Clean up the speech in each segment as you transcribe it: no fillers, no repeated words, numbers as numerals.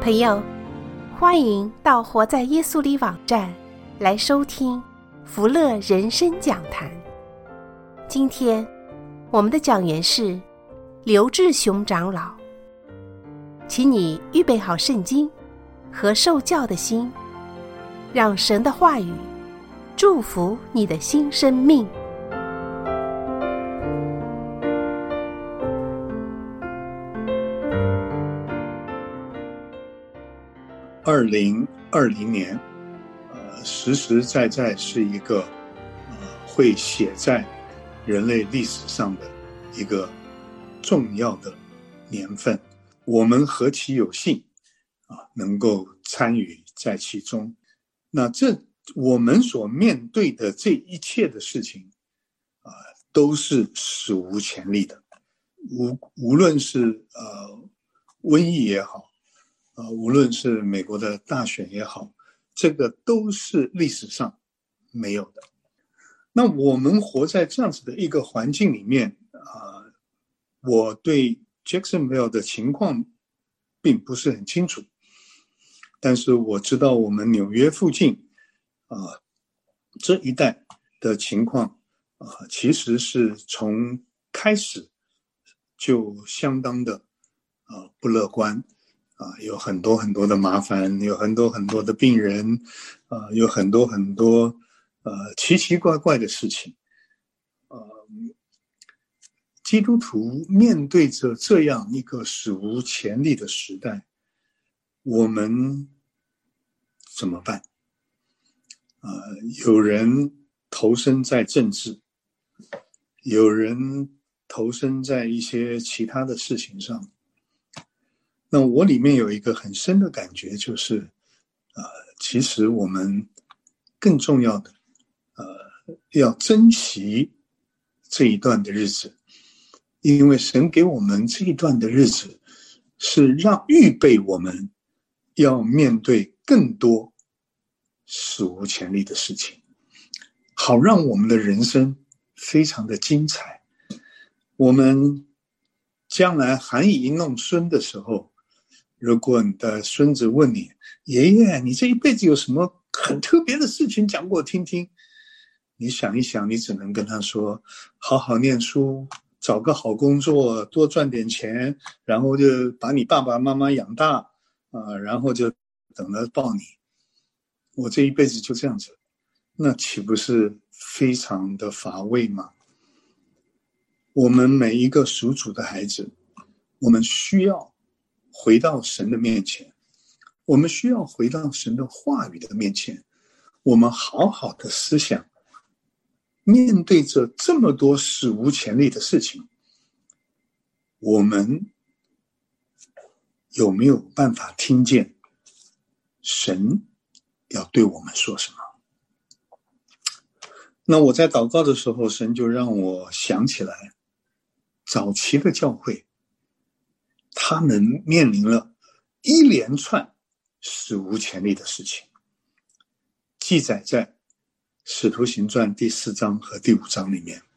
朋友，欢迎到活在耶稣里网站来收听福乐人生讲坛。今天我们的讲员是刘志雄长老，请你预备好圣经和受教的心，让神的话语祝福你的新生命。 2020年，实实在在是一个会写在人类历史上的一个重要的年份。我们何其有幸能够参与在其中。那我们所面对的这一切的事情都是史无前例的。无论是瘟疫也好，无论是美国的大选也好，这个都是历史上没有的。那我们活在这样子的一个环境里面，我对 Jacksonville 的情况并不是很清楚，但是我知道我们纽约附近这一带的情况其实是从开始就相当的不乐观。有很多很多的麻烦，有很多很多的病人，有很多很多奇奇怪怪的事情。基督徒面对着这样一个史无前例的时代，我们怎么办？有人投身在政治，有人投身在一些其他的事情上。那我里面有一个很深的感觉，就是其实我们更重要的要珍惜这一段的日子，因为神给我们这一段的日子是预备我们要面对更多史无前例的事情，好让我们的人生非常的精彩。我们将来含饴弄孙的时候，如果你的孙子问你，爷爷，你这一辈子有什么很特别的事情讲给我听听？你想一想，你只能跟他说，好好念书，找个好工作，多赚点钱，然后就把你爸爸妈妈养大然后就等着抱你。我这一辈子就这样子，那岂不是非常的乏味吗？我们每一个属主的孩子，我们需要回到神的面前，我们需要回到神的话语的面前，我们好好的思想，面对着这么多史无前例的事情，我们有没有办法听见神要对我们说什么？那我在祷告的时候，神就让我想起来早期的教会，他们面临了一连串史无前例的事情，记载在使徒行传第4章和第5章里面。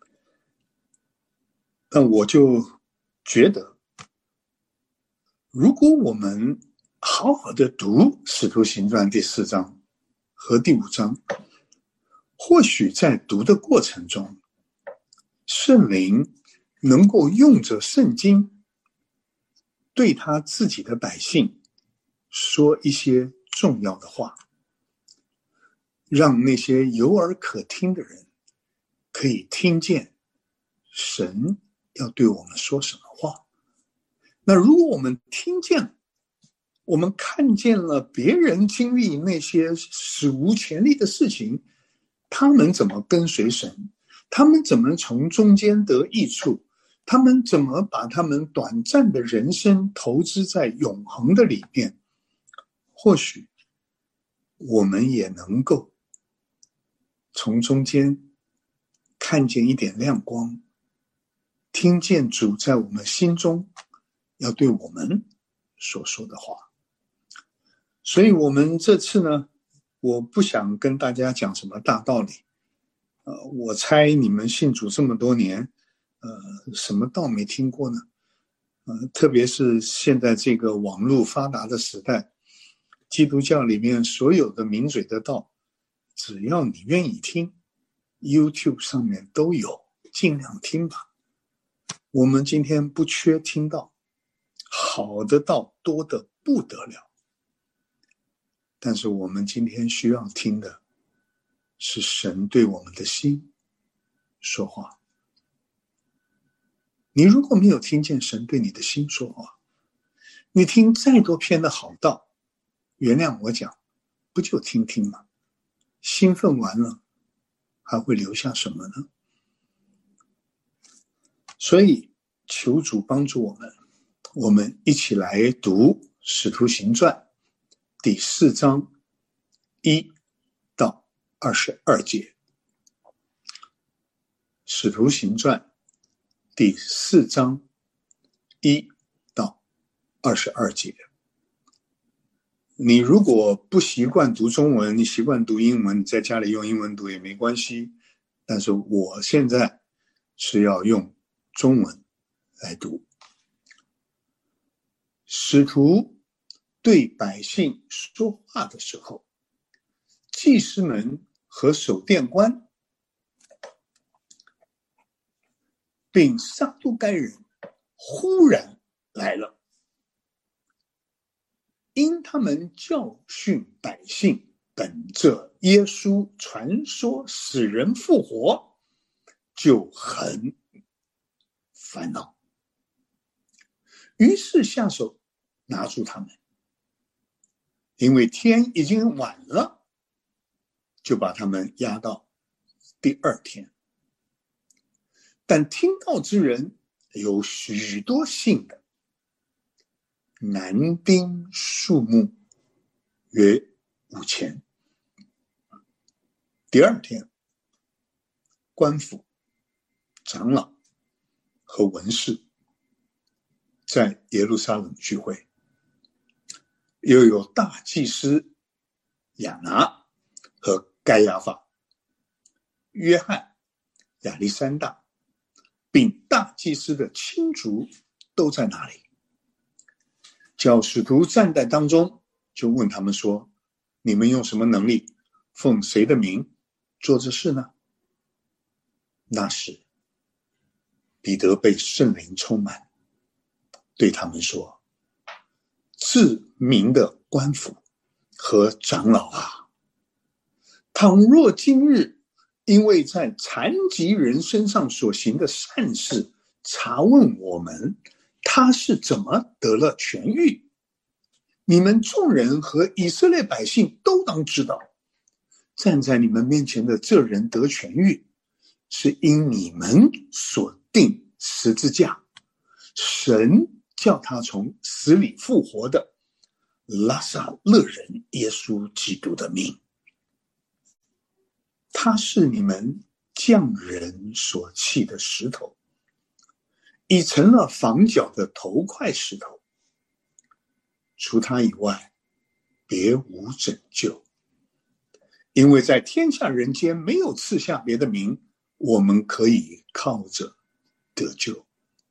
但我就觉得，如果我们好好的读使徒行传第4章和第5章，或许在读的过程中，圣灵能够用着圣经对他自己的百姓说一些重要的话，让那些有耳可听的人可以听见神要对我们说什么话。那如果我们听见了，我们看见了别人经历那些史无前例的事情，他们怎么跟随神，他们怎么从中间得益处，他们怎么把他们短暂的人生投资在永恒的里面，或许我们也能够从中间看见一点亮光，听见主在我们心中要对我们所说的话。所以我们这次呢，我不想跟大家讲什么大道理，我猜你们信主这么多年，什么道没听过呢？ 特别是现在这个网络发达的时代，基督教里面所有的名嘴的道，只要你愿意听， YouTube 上面都有，尽量听吧。我们今天不缺听道，好的道多得不得了，但是我们今天需要听的是神对我们的心说话。你如果没有听见神对你的心说话，你听再多篇的好道，原谅我讲，不就听听吗？兴奋完了还会留下什么呢？所以求主帮助我们一起来读使徒行传第4章1到22节。使徒行传第4章1到22节。你如果不习惯读中文，你习惯读英文，你在家里用英文读也没关系，但是我现在是要用中文来读。使徒对百姓说话的时候，祭司们和守殿官并撒都该人忽然来了，因他们教训百姓本着耶稣传说使人复活，就很烦恼，于是下手拿住他们，因为天已经晚了，就把他们押到第2天。但听到之人有许多信的，男丁数目约5000。第2天，官府、长老和文士在耶路撒冷聚会，又有大祭司亚拿和该亚法、约翰、亚历山大并大祭司的亲族都在那里。叫使徒站在当中，就问他们说：你们用什么能力，奉谁的名做这事呢？那时彼得被圣灵充满，对他们说：至明的官府和长老啊，倘若今日因为在残疾人身上所行的善事查问我们，他是怎么得了痊愈，你们众人和以色列百姓都当知道，站在你们面前的这人得痊愈，是因你们所定十字架，神叫他从死里复活的拉撒勒人耶稣基督的名。他是你们匠人所弃的石头，已成了房角的头块石头，除他以外别无拯救，因为在天下人间没有赐下别的名，我们可以靠着得救。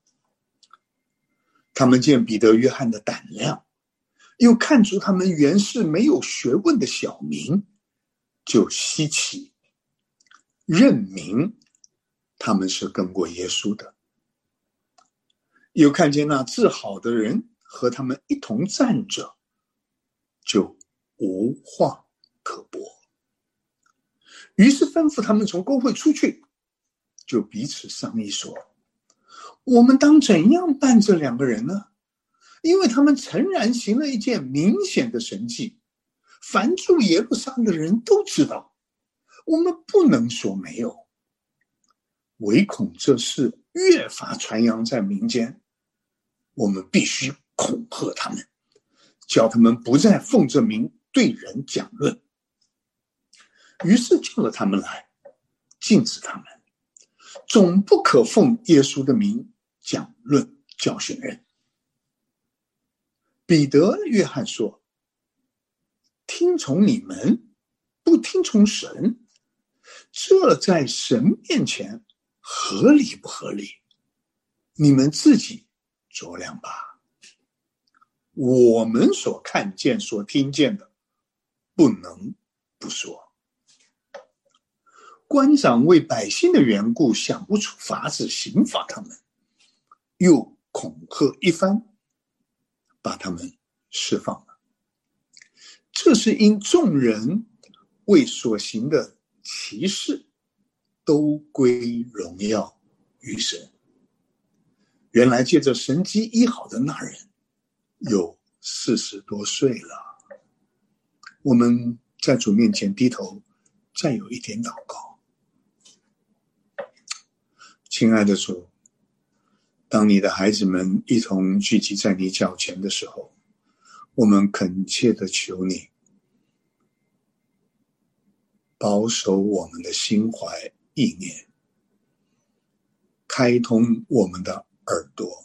他们见彼得、约翰的胆量，又看出他们原是没有学问的小民，就稀奇，认明他们是跟过耶稣的。又看见那治好的人和他们一同站着，就无话可驳。于是吩咐他们从公会出去，就彼此商议说：我们当怎样办这2个人呢？因为他们诚然行了一件明显的神迹，凡住耶路撒冷的人都知道，我们不能说没有，唯恐这事越发传扬在民间，我们必须恐吓他们，叫他们不再奉这名对人讲论。于是叫了他们来，禁止他们，总不可奉耶稣的名讲论教训人。彼得、约翰说：听从你们，不听从神，这在神面前合理不合理？你们自己酌量吧。我们所看见所听见的不能不说。官长为百姓的缘故想不出法子刑罚他们，又恐吓一番，把他们释放了。这是因众人为所行的奇事都归荣耀于神。原来借着神迹医好的那人有40多岁了。我们在主面前低头，再有一点祷告。亲爱的主，当你的孩子们一同聚集在你脚前的时候，我们恳切地求你保守我们的心怀意念，开通我们的耳朵，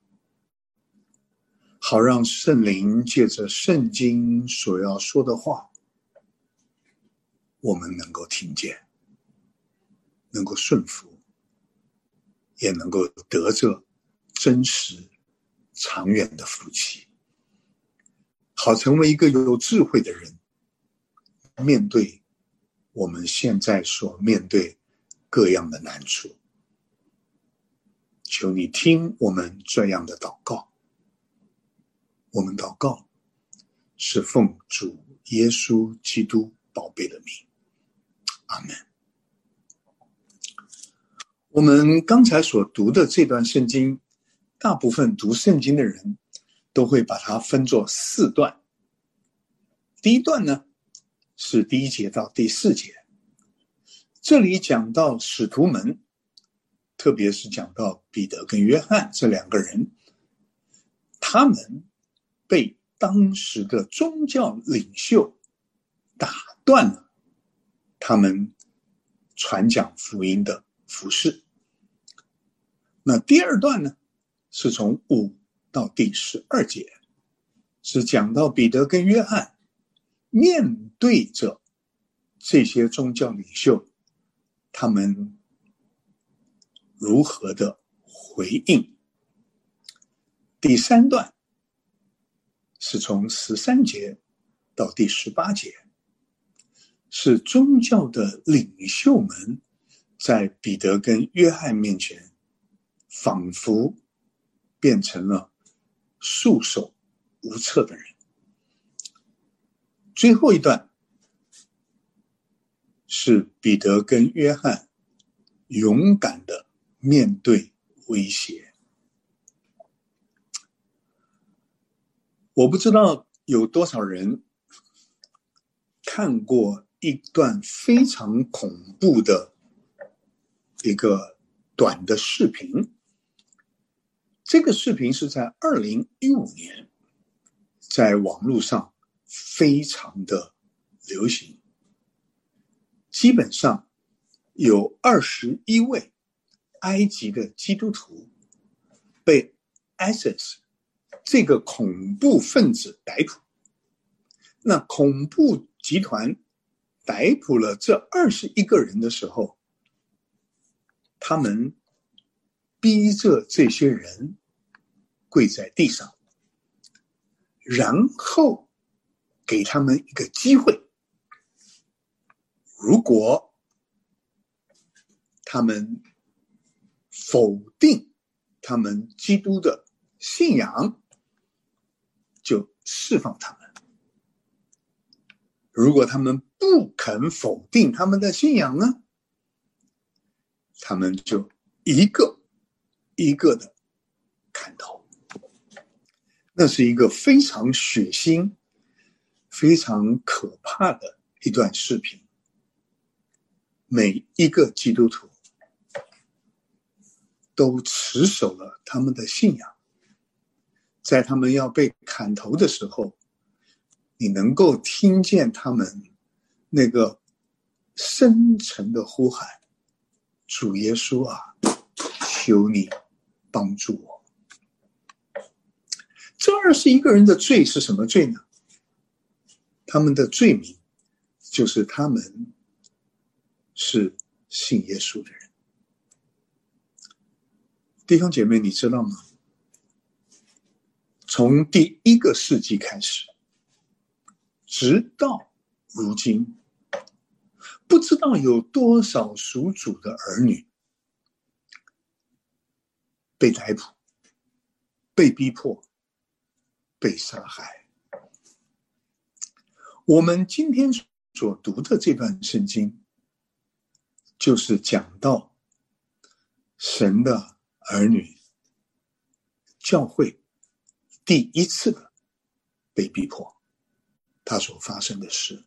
好让圣灵借着圣经所要说的话，我们能够听见，能够顺服，也能够得着真实长远的福气，好成为一个有智慧的人，面对我们现在所面对各样的难处。求你听我们这样的祷告。我们祷告是奉主耶稣基督宝贝的名，阿们。我们刚才所读的这段圣经，大部分读圣经的人都会把它分作4段。第一段呢，是第1节到第4节，这里讲到使徒们，特别是讲到彼得跟约翰这2个人，他们被当时的宗教领袖打断了他们传讲福音的服事。那第2段呢，是从5到第12节，是讲到彼得跟约翰面对着这些宗教领袖，他们如何的回应。第3段是从13节到第18节，是宗教的领袖们在彼得跟约翰面前仿佛变成了束手无策的人。最后一段是彼得跟约翰勇敢的面对威胁。我不知道有多少人看过一段非常恐怖的一个短的视频。这个视频是在2015年在网络上非常的流行，基本上有21位埃及的基督徒被 ISIS 这个恐怖分子逮捕。那恐怖集团逮捕了这21个人的时候，他们逼着这些人跪在地上，然后给他们一个机会，如果他们否定他们基督的信仰，就释放他们；如果他们不肯否定他们的信仰呢，他们就一个一个的砍头。那是一个非常血腥、非常可怕的一段视频。每一个基督徒都持守了他们的信仰，在他们要被砍头的时候，你能够听见他们那个深沉的呼喊：主耶稣啊，求你帮助我。这21个人的罪是什么罪呢？他们的罪名就是他们是信耶稣的人。弟兄姐妹，你知道吗？ 从第1个世纪开始，直到如今，不知道有多少属主的儿女被逮捕、被逼迫、被杀害。我们今天所读的这段圣经，就是讲到神的儿女教会第一次的被逼迫，他所发生的事。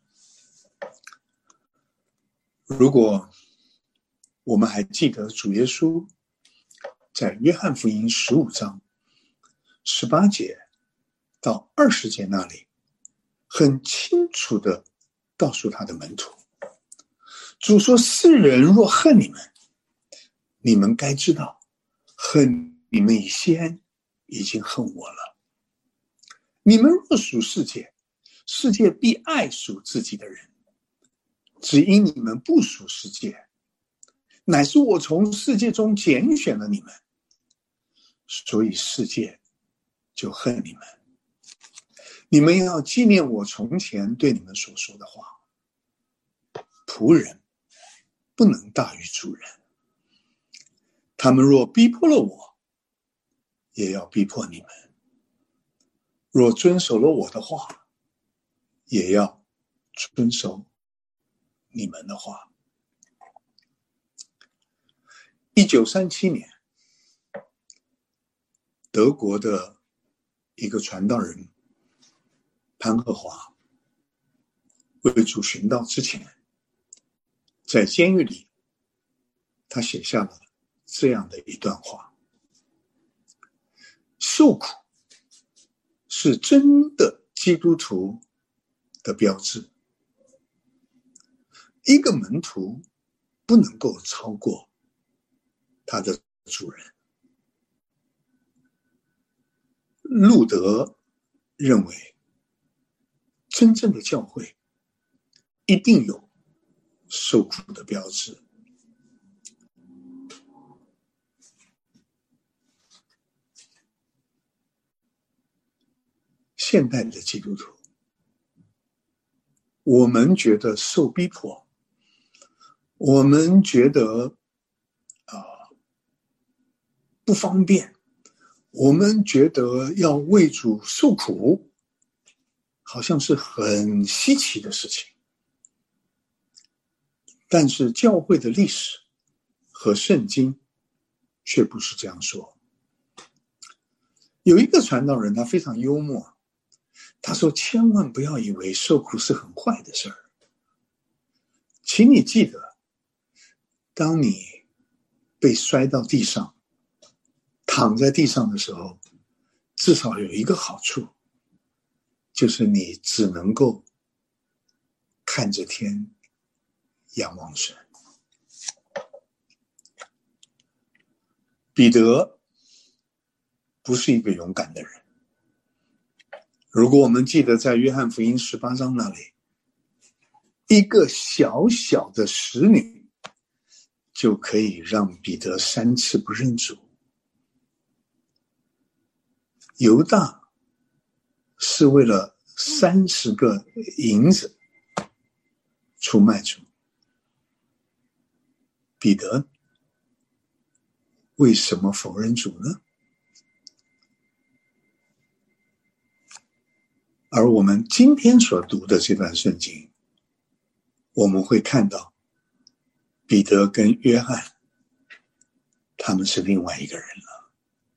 如果我们还记得主耶稣在约翰福音15章18节到20节那里，很清楚地告诉他的门徒，主说，世人若恨你们，你们该知道，恨你们以先已经恨我了。你们若属世界，世界必爱属自己的人，只因你们不属世界，乃是我从世界中拣选了你们，所以世界就恨你们。你们要纪念我从前对你们所说的话，仆人不能大于主人。他们若逼迫了我，也要逼迫你们；若遵守了我的话，也要遵守你们的话。1937年，德国的一个传道人潘鹤华为主寻道之前，在监狱里，他写下了这样的一段话：受苦是真的基督徒的标志。一个门徒不能够超过他的主人。路德认为，真正的教会一定有受苦的标志。现代的基督徒，我们觉得受逼迫，我们觉得不方便，我们觉得要为主受苦，好像是很稀奇的事情。但是教会的历史和圣经却不是这样说。有一个传道人，他非常幽默，他说，千万不要以为受苦是很坏的事儿。请你记得，当你被摔到地上，躺在地上的时候，至少有一个好处，就是你只能够看着天，仰望神。彼得不是一个勇敢的人。如果我们记得在约翰福音18章那里，一个小小的使女就可以让彼得3次不认主。犹大是为了30个银子出卖主，彼得为什么否认主呢？而我们今天所读的这段圣经，我们会看到彼得跟约翰他们是另外一个人了。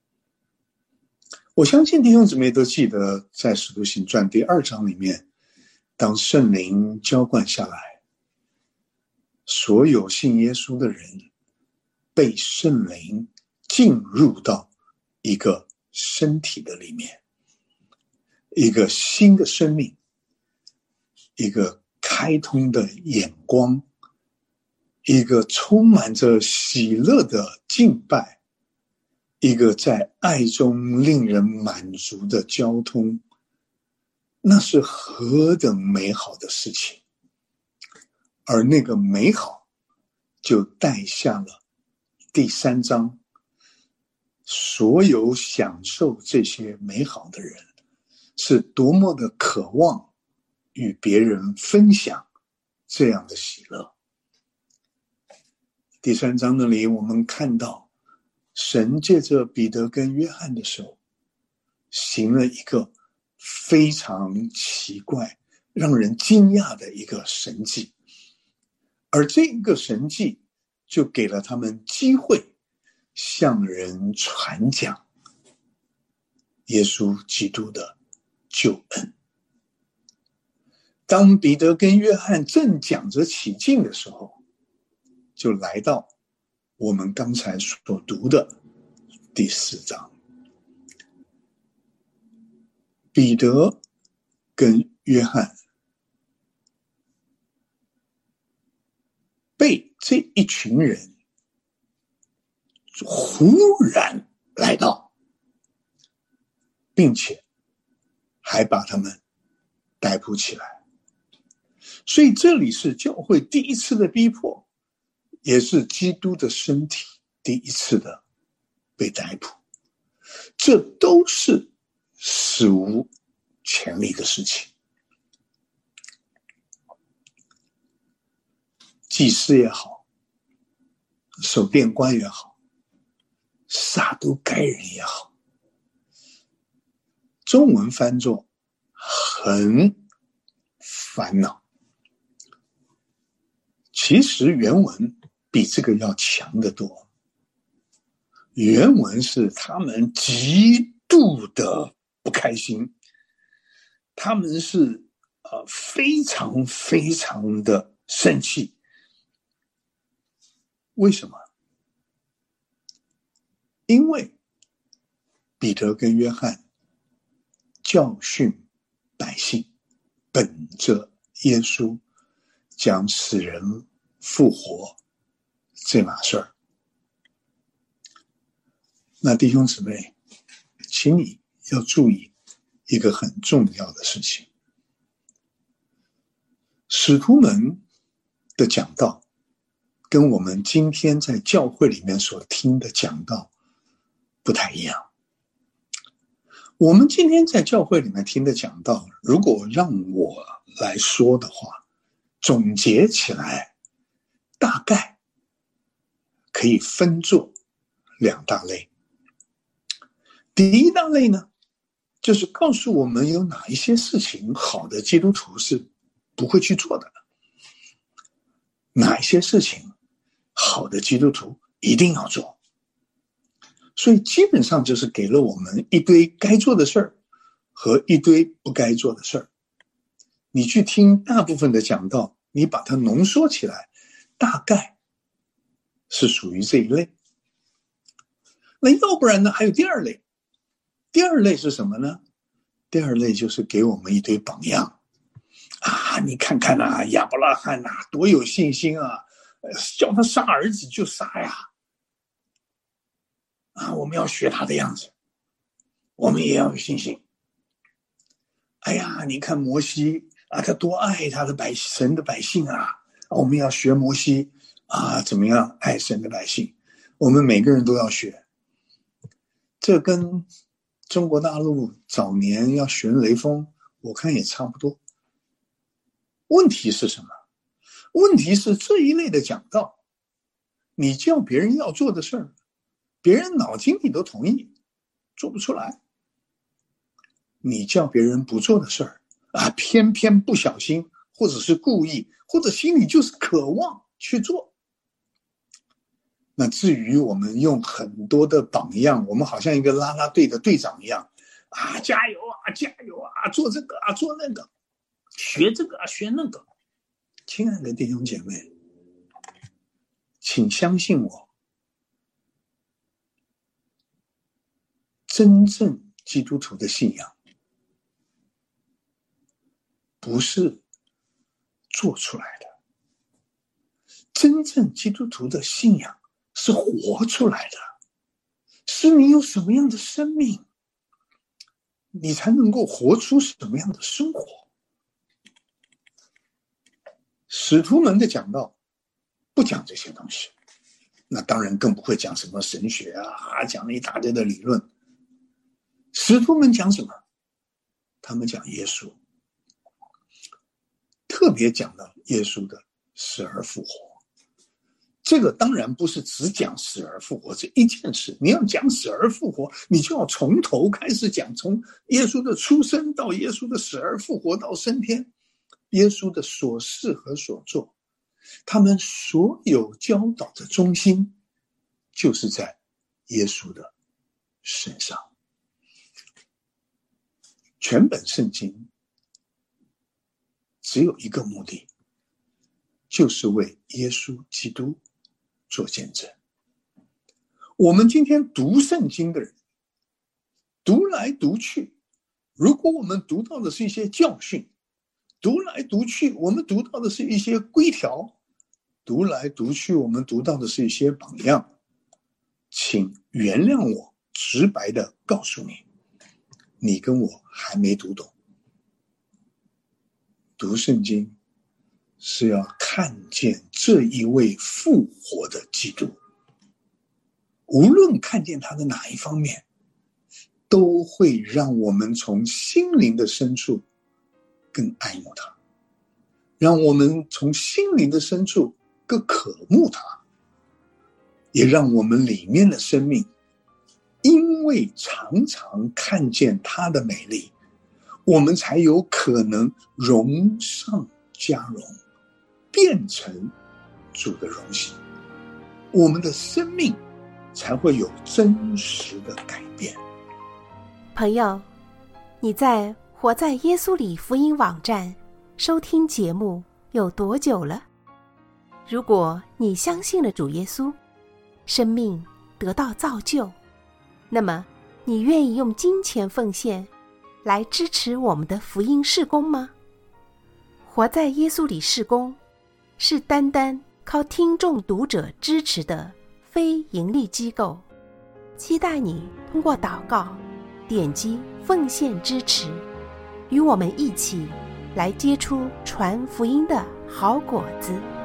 我相信弟兄姊妹都记得，在使徒行传第2章里面，当圣灵浇灌下来，所有信耶稣的人被圣灵进入到一个身体的里面，一个新的生命，一个开通的眼光，一个充满着喜乐的敬拜，一个在爱中令人满足的交通，那是何等美好的事情。而那个美好就带下了第3章所有享受这些美好的人，是多么的渴望与别人分享这样的喜乐。第3章那里我们看到，神借着彼得跟约翰的手，行了一个非常奇怪、让人惊讶的一个神迹，而这个神迹就给了他们机会向人传讲耶稣基督的救恩。当彼得跟约翰正讲着起劲的时候，就来到我们刚才所读的第4章。彼得跟约翰被这一群人忽然来到，并且还把他们逮捕起来。所以这里是教会第一次的逼迫，也是基督的身体第一次的被逮捕。这都是史无前例的事情。祭司也好，守殿官也好，撒都该人也好，中文翻作很烦恼。其实原文比这个要强得多。原文是他们极度的不开心，他们是非常非常的生气。为什么？因为彼得跟约翰教训百姓，本着耶稣将死人复活这码事儿。那弟兄姊妹，请你要注意一个很重要的事情。使徒们的讲道跟我们今天在教会里面所听的讲道不太一样。我们今天在教会里面听的讲道，如果让我来说的话，总结起来大概可以分作2大类。第一大类呢，就是告诉我们有哪一些事情好的基督徒是不会去做的，哪一些事情好的基督徒一定要做。所以基本上就是给了我们一堆该做的事儿和一堆不该做的事儿。你去听大部分的讲道，你把它浓缩起来，大概是属于这一类。那要不然呢，还有第2类。第2类是什么呢？第2类就是给我们一堆榜样啊！你看看啊，亚伯拉罕啊，多有信心啊，叫他杀儿子就杀呀！啊，我们要学他的样子，我们也要有信心。哎呀，你看摩西啊，他多爱他的神的百姓啊！我们要学摩西啊，怎么样爱神的百姓？我们每个人都要学。这跟中国大陆早年要学雷锋，我看也差不多。问题是什么？问题是这一类的讲道，你叫别人要做的事儿，别人脑筋里都同意，做不出来。你叫别人不做的事儿啊，偏偏不小心，或者是故意，或者心里就是渴望去做。那至于我们用很多的榜样，我们好像一个啦啦队的队长一样啊，加油啊，加油啊，做这个啊，做那个，学这个啊，学那个。亲爱的弟兄姐妹，请相信我，真正基督徒的信仰不是做出来的，真正基督徒的信仰是活出来的，是你有什么样的生命，你才能够活出什么样的生活。使徒们的讲道不讲这些东西， 那当然更不会讲什么神学啊，讲了一大堆的理论。使徒们讲什么？他们讲耶稣，特别讲到耶稣的死而复活。这个当然不是只讲死而复活这一件事，你要讲死而复活，你就要从头开始讲，从耶稣的出生到耶稣的死而复活到升天，耶稣的所事和所做，他们所有教导的中心就是在耶稣的身上。全本圣经只有一个目的，就是为耶稣基督做见证。我们今天读圣经的人，读来读去，如果我们读到的是一些教训，读来读去我们读到的是一些规条，读来读去我们读到的是一些榜样，请原谅我直白的告诉你，你跟我还没读懂。读圣经是要看见这一位复活的基督，无论看见他的哪一方面，都会让我们从心灵的深处更爱慕他，让我们从心灵的深处更渴慕他，也让我们里面的生命因为常常看见他的美丽，我们才有可能荣上加荣，变成主的荣喜，我们的生命才会有真实的改变。 朋友，你在活在耶稣里福音网站收听节目有多久了？如果你相信了主耶稣，生命得到造就，那么你愿意用金钱奉献来支持我们的福音事工吗？活在耶稣里事工是单单靠听众读者支持的非盈利机构，期待你通过祷告点击奉献支持，与我们一起来结出传福音的好果子。